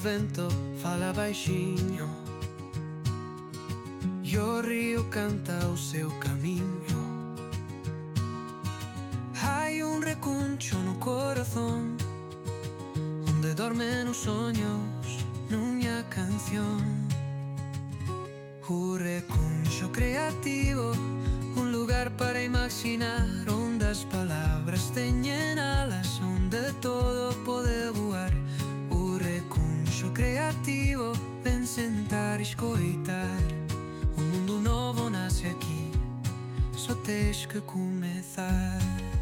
vento fala baixinho e o rio canta o seu caminho. Hai recuncho no corazón onde dormen os sonhos nunha canción. O recuncho creativo, un lugar para imaginar, onde as palabras teñen alas, onde todo pode voar. O recuncho creativo, ven sentar e escoitar. Un mundo novo nasce aquí, só tens que comezar.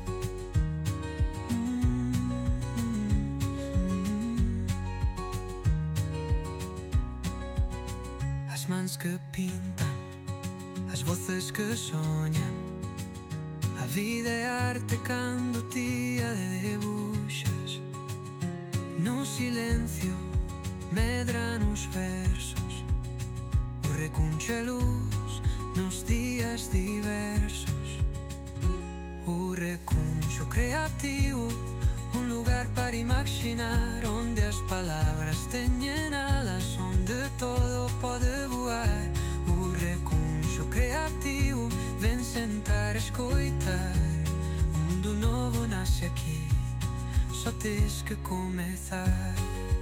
As mans que pintan, as voces que soñan. A vida é arte cando ti a debuxas. No silencio medran os versos. O recuncho é luz nos días diversos. O recuncho creativo, un lugar para imaginar, onde as palabras teñen alas, onde todo pode voar. O recuncho creativo, ven sentar e escoitar. Un mundo novo nasce aquí, só tes que comezar.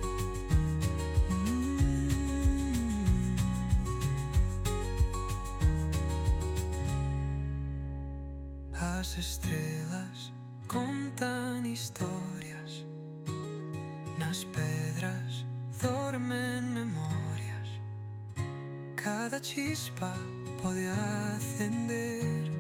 As estrelas contan historias, nas pedras dormen memorias. Cada chispa pode acender